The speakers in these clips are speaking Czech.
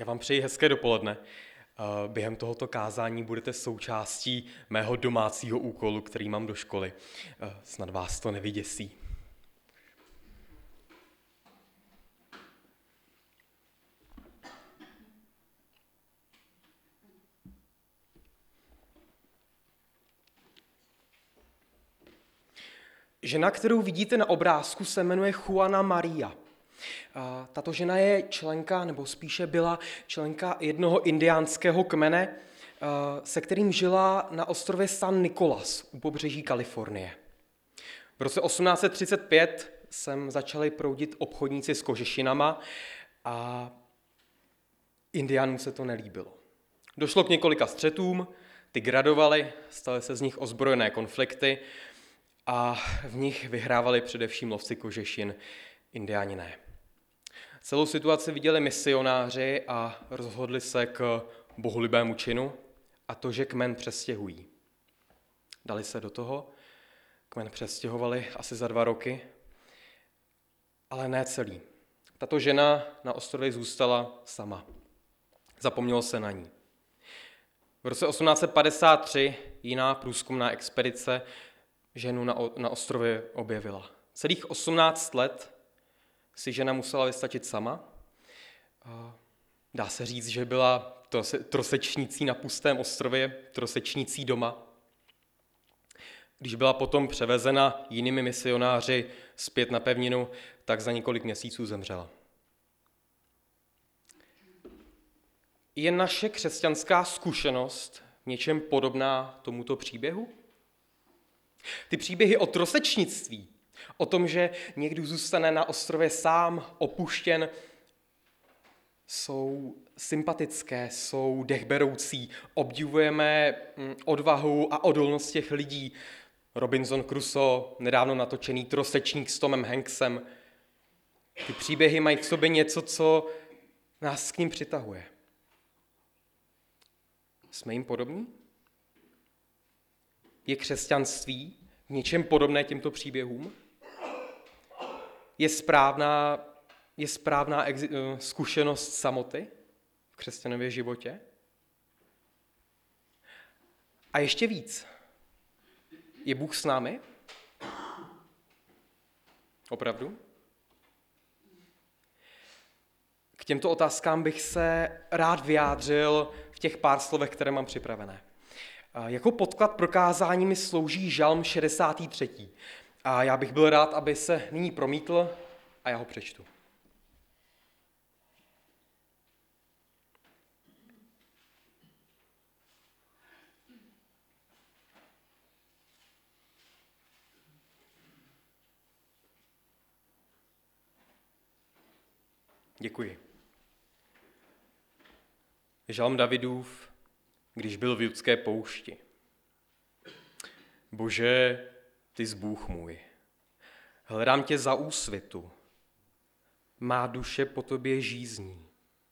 Já vám přeji hezké dopoledne. Během tohoto kázání budete součástí mého domácího úkolu, který mám do školy. Snad vás to nevyděsí. Žena, kterou vidíte na obrázku, se jmenuje Juana Maria. Tato žena je členka, nebo spíše byla členka jednoho indiánského kmene, se kterým žila na ostrově San Nicolas u pobřeží Kalifornie. V roce 1835 sem začali proudit obchodníci s kožešinama a Indiánům se to nelíbilo. Došlo k několika střetům, ty gradovaly, staly se z nich ozbrojené konflikty a v nich vyhrávali především lovci kožešin, Indiáni ne. Celou situaci viděli misionáři a rozhodli se k bohulibému činu, a to, že kmen přestěhují. Dali se do toho, kmen přestěhovali asi za 2 roky, ale ne celý. Tato žena na ostrově zůstala sama. Zapomnělo se na ní. V roce 1853 jiná průzkumná expedice ženu na ostrově objevila. Celých 18 let si žena musela vystačit sama. Dá se říct, že byla trosečnicí na pustém ostrově, trosečnicí doma. Když byla potom převezena jinými misionáři zpět na pevninu, tak za několik měsíců zemřela. Je naše křesťanská zkušenost něčem podobná tomuto příběhu? Ty příběhy o trosečnictví, o tom, že někdo zůstane na ostrově sám, opuštěn, jsou sympatické, jsou dechberoucí, obdivujeme odvahu a odolnost těch lidí. Robinson Crusoe, nedávno natočený Trosečník s Tomem Hanksem. Ty příběhy mají v sobě něco, co nás k ním přitahuje. Jsme jim podobní? Je křesťanství v něčem podobné těmto příběhům? Je správná zkušenost samoty v křesťanově životě? A ještě víc. Je Bůh s námi? Opravdu? K těmto otázkám bych se rád vyjádřil v těch pár slovech, které mám připravené. Jako podklad pro kázání mi slouží Žalm 63. A já bych byl rád, aby se nyní promítl a já ho přečtu. Děkuji. Žalm Davidův, když byl v judské poušti. Bože, ty jsi Bůh můj. Hledám tě za úsvitu. Má duše po tobě žízní.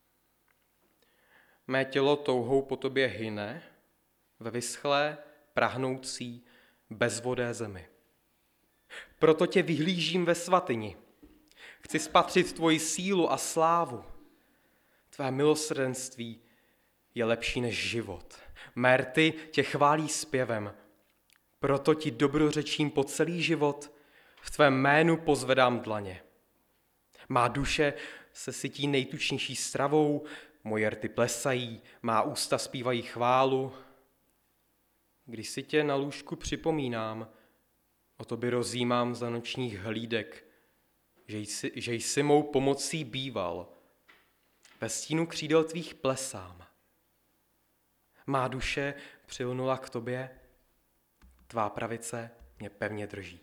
Mé tělo touhou po tobě hyne ve vyschlé, prahnoucí, bezvodé zemi. Proto tě vyhlížím ve svatyni. Chci spatřit tvoji sílu a slávu. Tvé milosrdenství je lepší než život. Mé rty tě chválí zpěvem. Proto ti dobrořečím po celý život, v tvém jménu pozvedám dlaně. Má duše se sytí nejtučnější stravou, moje rty plesají, má ústa zpívají chválu. Když si tě na lůžku připomínám, o tobě rozjímám za nočních hlídek, že jsi mou pomocí býval. Ve stínu křídel tvých plesám. Má duše přilnula k tobě, tvá pravice mě pevně drží.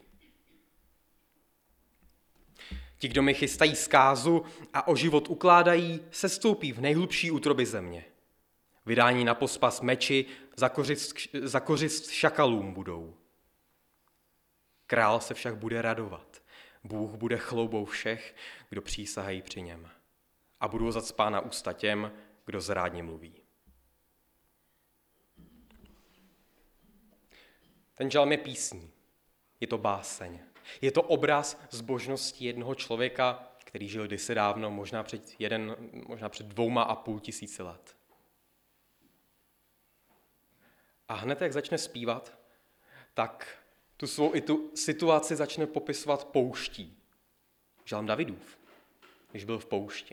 Ti, kdo mi chystají zkázu a o život ukládají, sestoupí v nejhlubší útroby země. Vydání na pospas meči, za kořist šakalům budou. Král se však bude radovat. Bůh bude chloubou všech, kdo přísahají při něm. A budou zacpána ústa těm, kdo zrádně mluví. Ten žalm je písní. Je to báseň. Je to obraz zbožnosti jednoho člověka, který žil kdysi dávno, možná před 2,5 tisíci let. A hned, jak začne zpívat, tak tu situaci začne popisovat pouští. Žalm Davidův, když byl v poušti.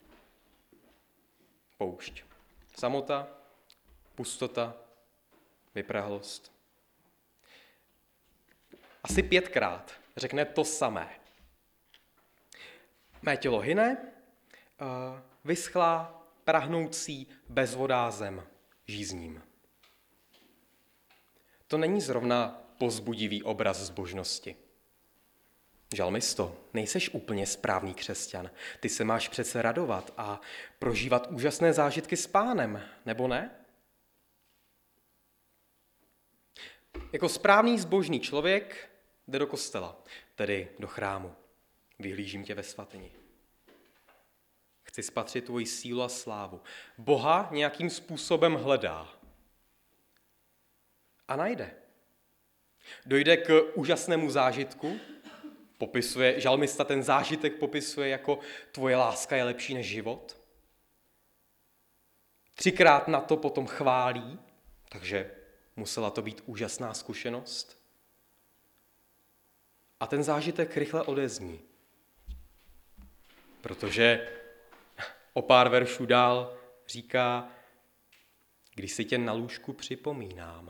Poušť. Samota, pustota, vyprahlost. Asi 5krát řekne to samé. Mé tělo hyne, vyschlá, prahnoucí, bezvodá zem, žízním. To není zrovna povzbudivý obraz zbožnosti. Žalmisto, nejseš úplně správný křesťan. Ty se máš přece radovat a prožívat úžasné zážitky s Pánem, nebo ne? Jako správný zbožný člověk jde do kostela, tedy do chrámu. Vyhlížím tě ve svatyni. Chci spatřit tvoji sílu a slávu. Boha nějakým způsobem hledá. A najde. Dojde k úžasnému zážitku, žalmista ten zážitek popisuje jako tvoje láska je lepší než život. 3krát na to potom chválí, takže musela to být úžasná zkušenost. A ten zážitek rychle odezní, protože o pár veršů dál říká, když si tě na lůžku připomínám.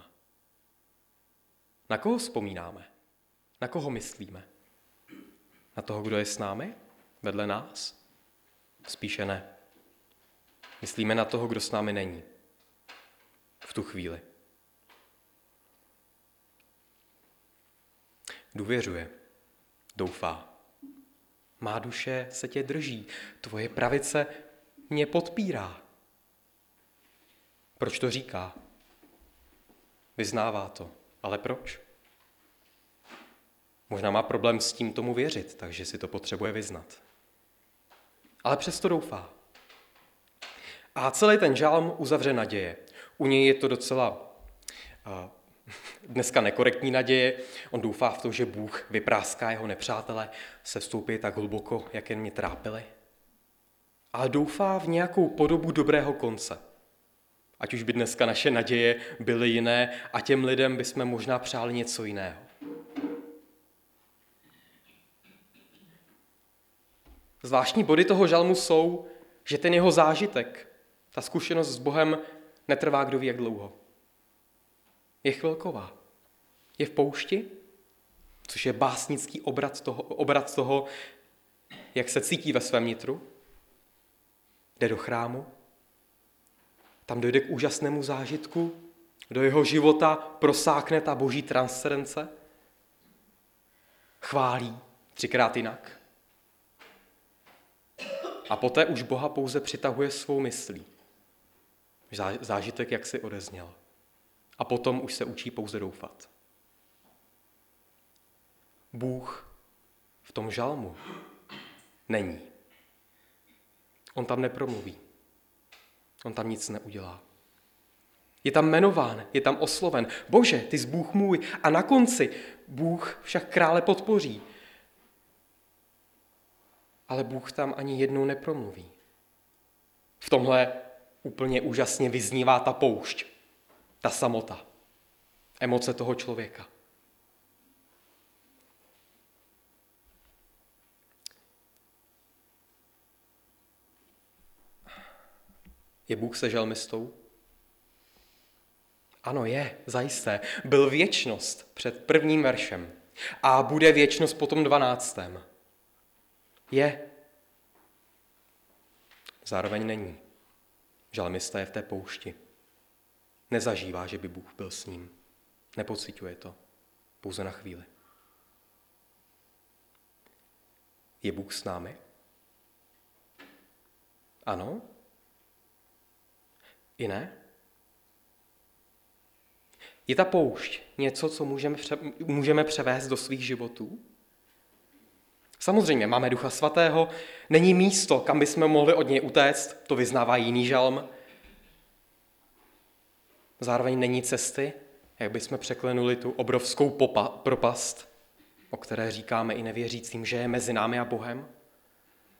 Na koho vzpomínáme? Na koho myslíme? Na toho, kdo je s námi? Vedle nás? Spíše ne. Myslíme na toho, kdo s námi není. V tu chvíli. Důvěřuje. Doufá. Má duše se tě drží. Tvoje pravice mě podpírá. Proč to říká? Vyznává to. Ale proč? Možná má problém s tím tomu věřit, takže si to potřebuje vyznat. Ale přesto doufá. A celý ten žalm uzavře naděje. U něj je to docela dneska nekorektní naděje. On doufá v to, že Bůh vypráská jeho nepřátele, se vstoupí tak hluboko, jak jen mě trápili. Ale doufá v nějakou podobu dobrého konce. Ať už by dneska naše naděje byly jiné a těm lidem bychom možná přáli něco jiného. Zvláštní body toho žalmu jsou, že ten jeho zážitek, ta zkušenost s Bohem netrvá kdo ví jak dlouho. Je chvilková. Je v poušti, což je básnický obrat toho, jak se cítí ve svém nitru. Jde do chrámu, tam dojde k úžasnému zážitku, do jeho života prosákne ta boží transcendence, chválí 3krát jinak. A poté už Boha pouze přitahuje svou myslí. Zážitek, jak si odezněl. A potom už se učí pouze doufat. Bůh v tom žalmu není. On tam nepromluví. On tam nic neudělá. Je tam jmenován, je tam osloven. Bože, ty jsi Bůh můj. A na konci Bůh však krále podpoří. Ale Bůh tam ani jednou nepromluví. V tomhle úplně úžasně vyznívá ta poušť, ta samota, emoce toho člověka. Je Bůh se žalmistou? Ano, je, zajisté. Byl věčnost před 1. veršem a bude věčnost po tom 12. Je. Zároveň není. Žalmista je v té poušti. Nezažívá, že by Bůh byl s ním. Nepociťuje to. Pouze na chvíli. Je Bůh s námi? Ano? I ne? Je ta poušť něco, co můžeme převést do svých životů? Samozřejmě, máme Ducha Svatého, není místo, kam bychom mohli od něj utéct, to vyznává jiný žalm. Zároveň není cesty, jak bychom překlenuli tu obrovskou propast, o které říkáme i nevěřícím, že je mezi námi a Bohem.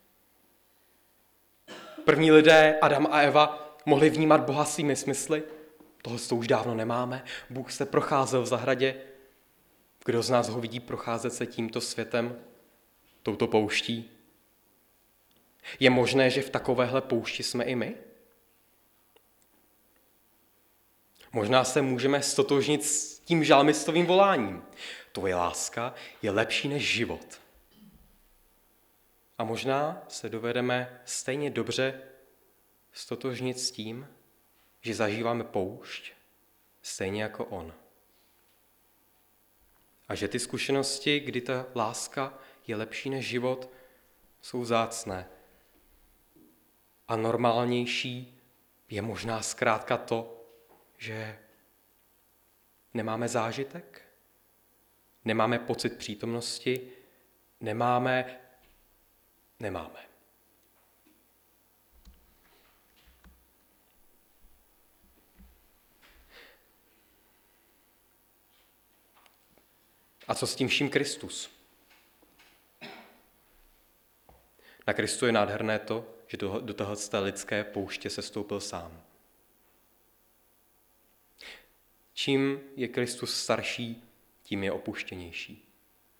první lidé, Adam a Eva, mohli vnímat Boha svými smysly. Tohle to už dávno nemáme. Bůh se procházel v zahradě. Kdo z nás ho vidí procházet se tímto světem, touto pouští? Je možné, že v takovéhle poušti jsme i my? Možná se můžeme stotožnit s tím žalmistovým voláním. Tvoje láska je lepší než život. A možná se dovedeme stejně dobře stotožnit s tím, že zažíváme poušť stejně jako on. A že ty zkušenosti, kdy ta láska je lepší než život, jsou vzácné. A normálnější je možná zkrátka to, že nemáme zážitek, nemáme pocit přítomnosti, nemáme. A co s tím vším Kristus? Na Kristu je nádherné to, že do téhleté lidské pouště se stoupil sám. Čím je Kristus starší, tím je opuštěnější.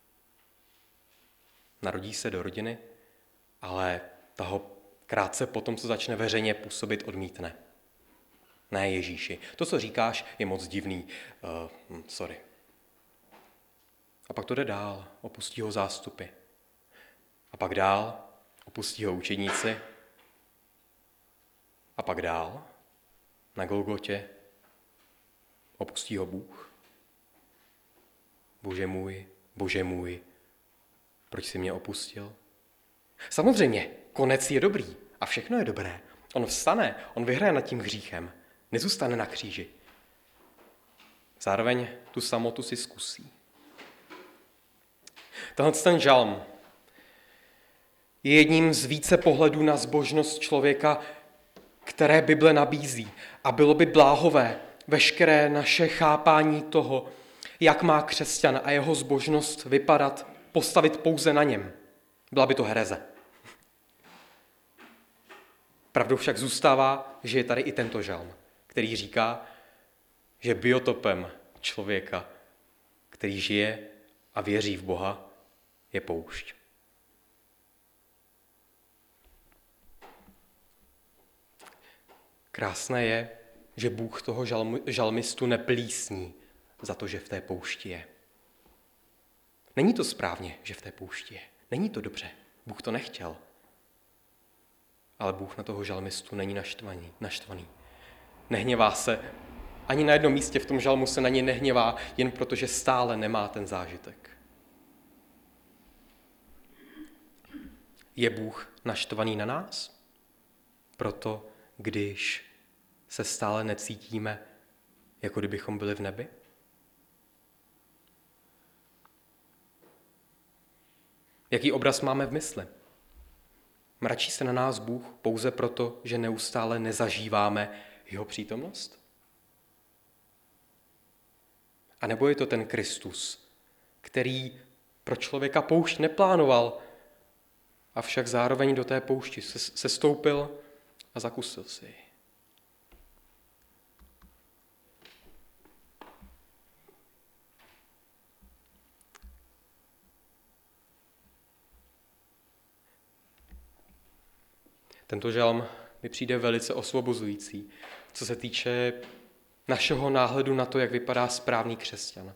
Narodí se do rodiny, ale ta ho krátce potom, co začne veřejně působit, odmítne. Ne, Ježíši, to, co říkáš, je moc divný. Sorry. A pak to jde dál, opustí ho zástupy. A pak dál, opustí ho učedníci. A pak dál, na Golgotě, opustí ho Bůh. Bože můj, proč jsi mě opustil? Samozřejmě, konec je dobrý a všechno je dobré. On vstane, on vyhraje nad tím hříchem, nezůstane na kříži. Zároveň tu samotu si zkusí. Ten žalm je jedním z více pohledů na zbožnost člověka, které Bible nabízí. A bylo by bláhové veškeré naše chápání toho, jak má křesťan a jeho zbožnost vypadat, postavit pouze na něm. Byla by to hereze. Pravdou však zůstává, že je tady i tento žalm, který říká, že biotopem člověka, který žije a věří v Boha, je poušť. Krásné je, že Bůh toho žalmistu neplísní za to, že v té poušti je. Není to správně, že v té poušti je. Není to dobře. Bůh to nechtěl. Ale Bůh na toho žalmistu není naštvaný. Nehněvá se. Ani na jednom místě v tom žalmu se na něj nehněvá, jen protože stále nemá ten zážitek. Je Bůh naštvaný na nás? Proto, když se stále necítíme, jako kdybychom byli v nebi? Jaký obraz máme v mysli? Mračí se na nás Bůh pouze proto, že neustále nezažíváme jeho přítomnost? A nebo je to ten Kristus, který pro člověka poušť neplánoval, avšak zároveň do té poušti sestoupil a zakusil si ji? Tento žalm mi přijde velice osvobozující, co se týče našeho náhledu na to, jak vypadá správný křesťan.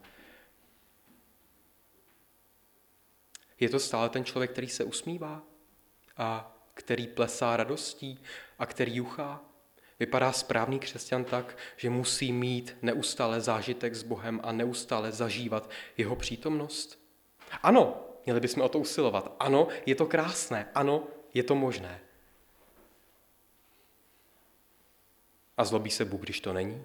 Je to stále ten člověk, který se usmívá a který plesá radostí a který juchá? Vypadá správný křesťan tak, že musí mít neustále zážitek s Bohem a neustále zažívat jeho přítomnost? Ano, měli bychom o to usilovat. Ano, je to krásné. Ano, je to možné. A zlobí se Bůh, když to není?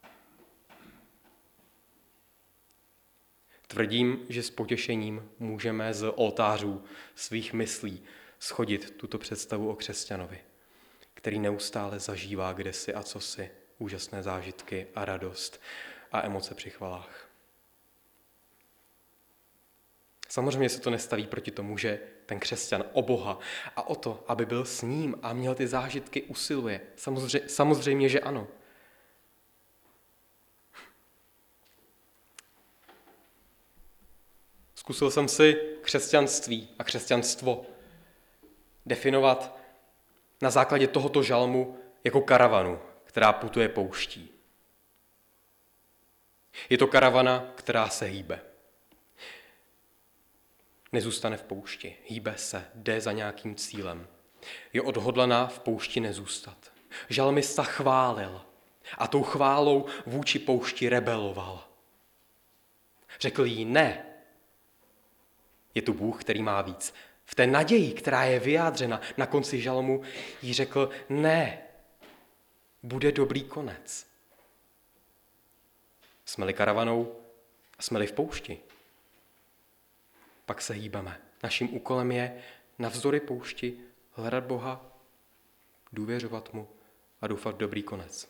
Tvrdím, že s potěšením můžeme z oltářů svých myslí schodit tuto představu o křesťanovi, který neustále zažívá kdesi a cosi, úžasné zážitky a radost a emoce při chvalách. samozřejmě se to nestaví proti tomu, že ten křesťan o Boha a o to, aby byl s ním a měl ty zážitky, usiluje. Samozřejmě, že ano. Zkusil jsem si křesťanství a křesťanstvo definovat na základě tohoto žalmu jako karavanu, která putuje pouští. Je to karavana, která se hýbe. Nezůstane v poušti, hýbe se, jde za nějakým cílem. Je odhodlaná v poušti nezůstat. Žalmista chválil a tou chválou vůči poušti rebeloval. Řekl jí ne. Je tu Bůh, který má víc. V té naději, která je vyjádřena na konci žalmu, jí řekl ne. Bude dobrý konec. Jsme-li karavanou a jsme-li v poušti, pak se hýbeme. Naším úkolem je navzdory poušti hledat Boha, důvěřovat mu a doufat v dobrý konec.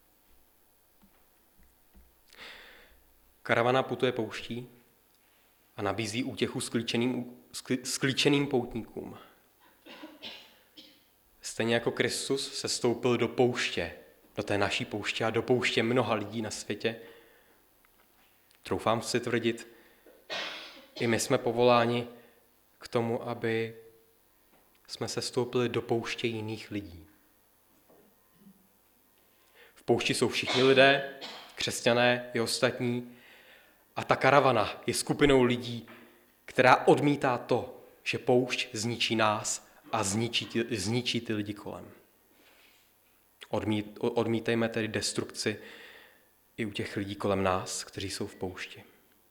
Karavana putuje pouští a nabízí útěchu sklíčeným poutníkům. Stejně jako Kristus se stoupil do pouště, do té naší pouště a do pouště mnoha lidí na světě, troufám si tvrdit, i my jsme povoláni k tomu, aby jsme se stoupili do pouště jiných lidí. V poušti jsou všichni lidé, křesťané i ostatní, a ta karavana je skupinou lidí, která odmítá to, že poušť zničí nás a zničí ty lidi kolem. Odmítejme tedy destrukci i u těch lidí kolem nás, kteří jsou v poušti.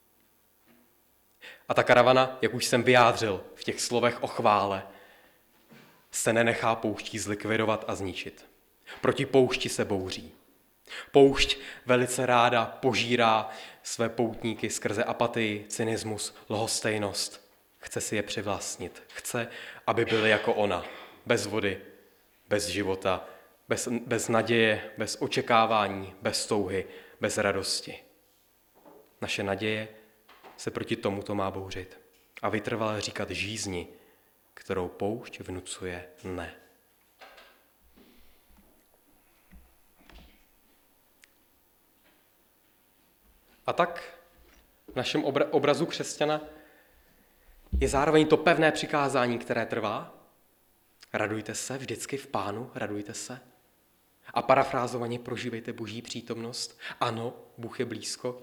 A ta karavana, jak už jsem vyjádřil v těch slovech o chvále, se nenechá pouští zlikvidovat a zničit. Proti poušti se bouří. Poušť velice ráda požírá své poutníky skrze apatii, cynismus, lhostejnost. Chce si je přivlastnit. Chce, aby byli jako ona. Bez vody, bez života, bez naděje, bez očekávání, bez touhy, bez radosti. Naše naděje se proti tomuto má bouřit a vytrvale říkat žízni, kterou poušť vnucuje ne. A tak v našem obrazu křesťana je zároveň to pevné přikázání, které trvá. Radujte se vždycky v Pánu, radujte se. A parafrázovaně prožívejte Boží přítomnost. Ano, Bůh je blízko.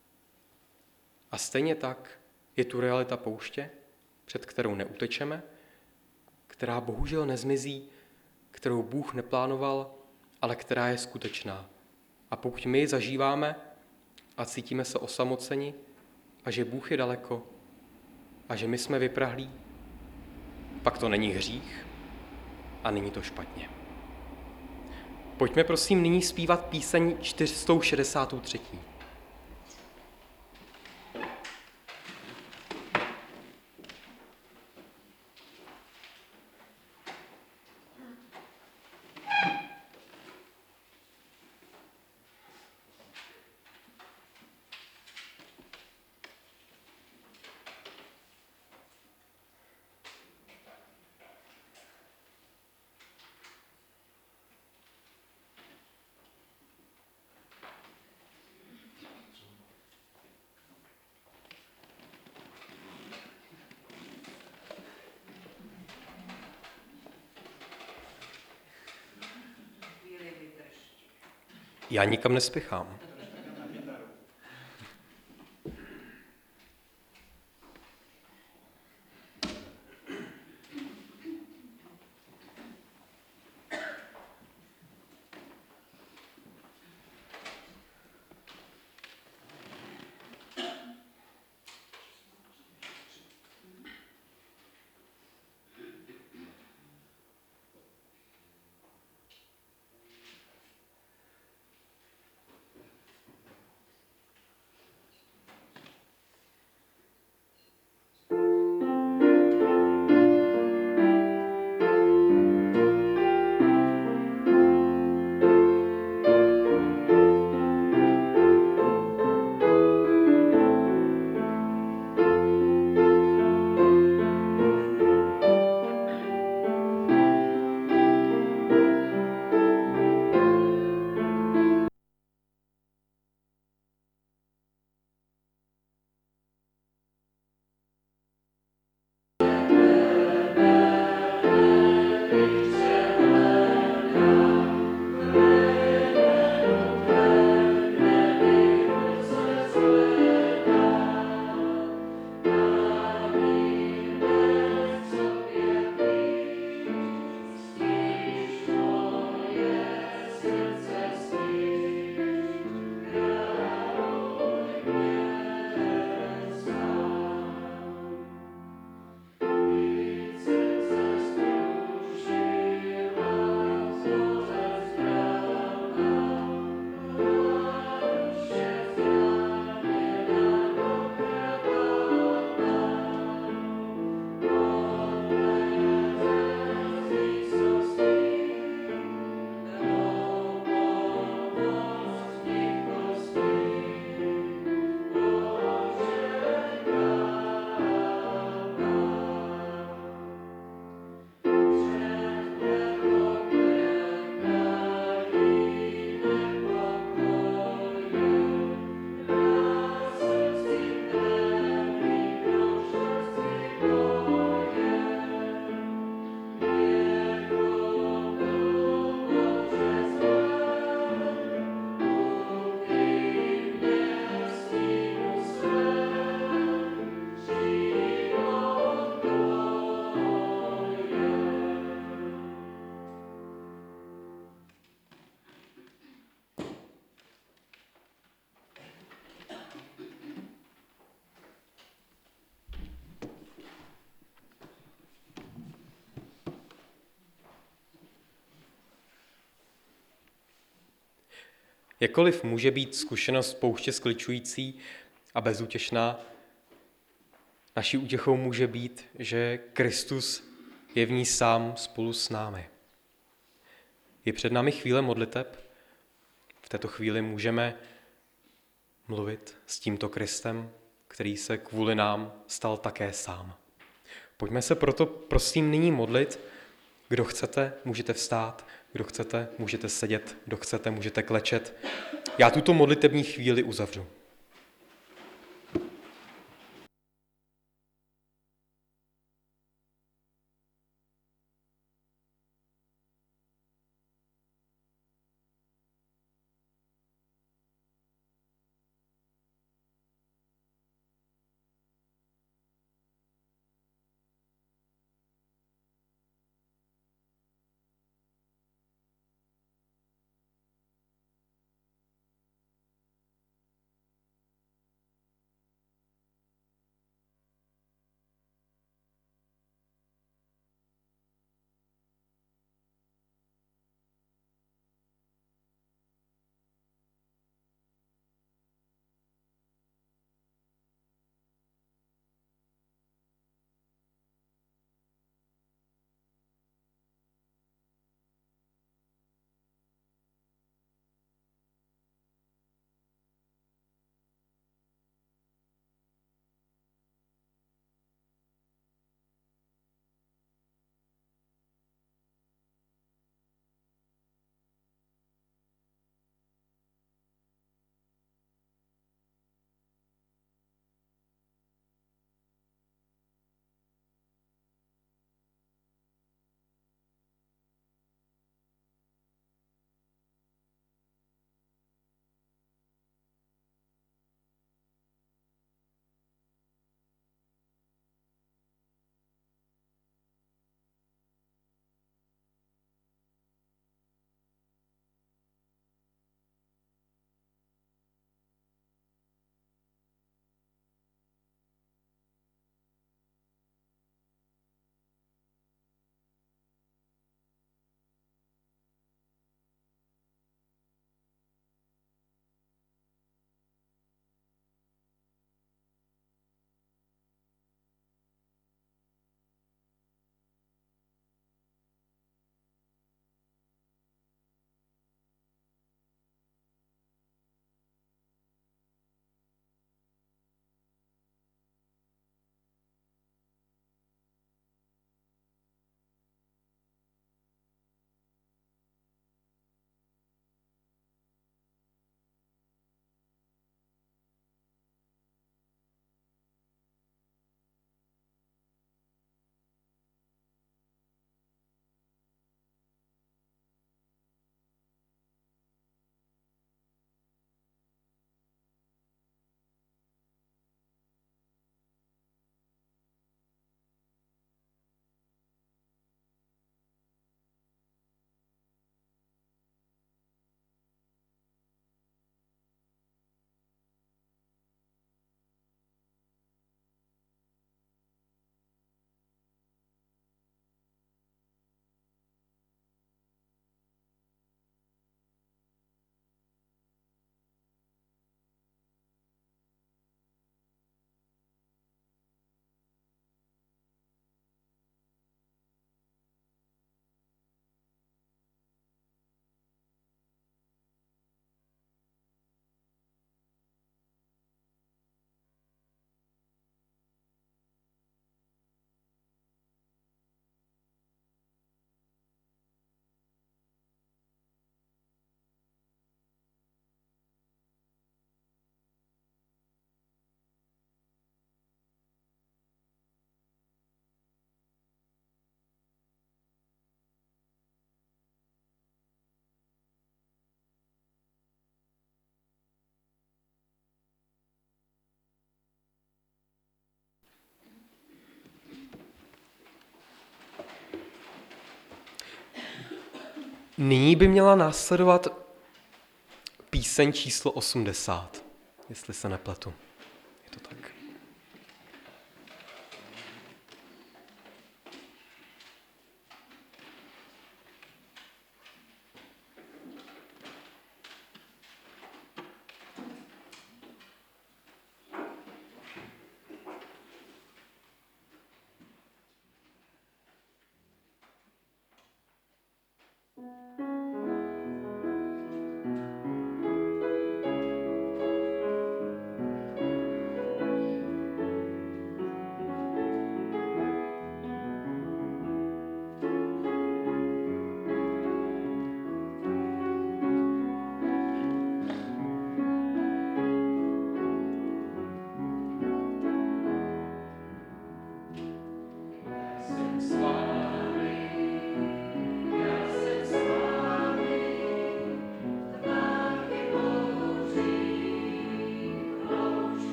A stejně tak je tu realita pouště, před kterou neutečeme, která bohužel nezmizí, kterou Bůh neplánoval, ale která je skutečná. A pokud my ji zažíváme a cítíme se osamoceni a že Bůh je daleko a že my jsme vyprahlí, pak to není hřích a není to špatně. Pojďme prosím nyní zpívat píseň 463. Já nikam nespěchám. Jakkoliv může být zkušenost pouště skličující a bezútěšná, naší útěchou může být, že Kristus je v ní sám spolu s námi. Je před námi chvíle modliteb. V této chvíli můžeme mluvit s tímto Kristem, který se kvůli nám stal také sám. Pojďme se proto prosím nyní modlit. Kdo chcete, můžete vstát, kdo chcete, můžete sedět, kdo chcete, můžete klečet. Já tuto modlitební chvíli uzavřu. Nyní by měla následovat píseň číslo 80, jestli se nepletu. Je to tak.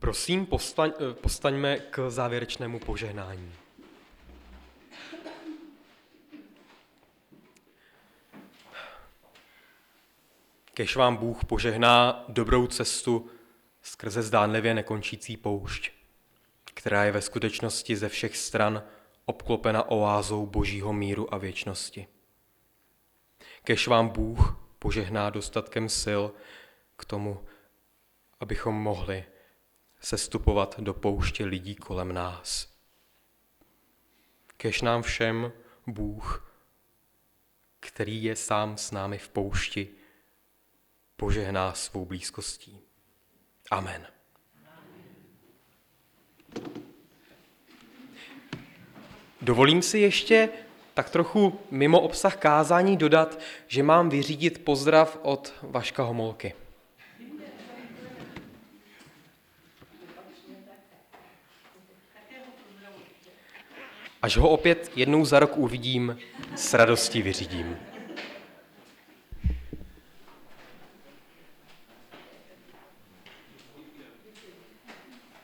Prosím, postaňme k závěrečnému požehnání. Kéž vám Bůh požehná dobrou cestu skrze zdánlivě nekončící poušť, která je ve skutečnosti ze všech stran obklopena oázou božího míru a věčnosti. Kéž vám Bůh požehná dostatkem sil k tomu, abychom mohli sestupovat do pouště lidí kolem nás. Kéž nám všem Bůh, který je sám s námi v poušti, požehná svou blízkostí. Amen. Dovolím si ještě tak trochu mimo obsah kázání dodat, že mám vyřídit pozdrav od Vaška Homolky. Až ho opět jednou za rok uvidím, s radostí vyřídím.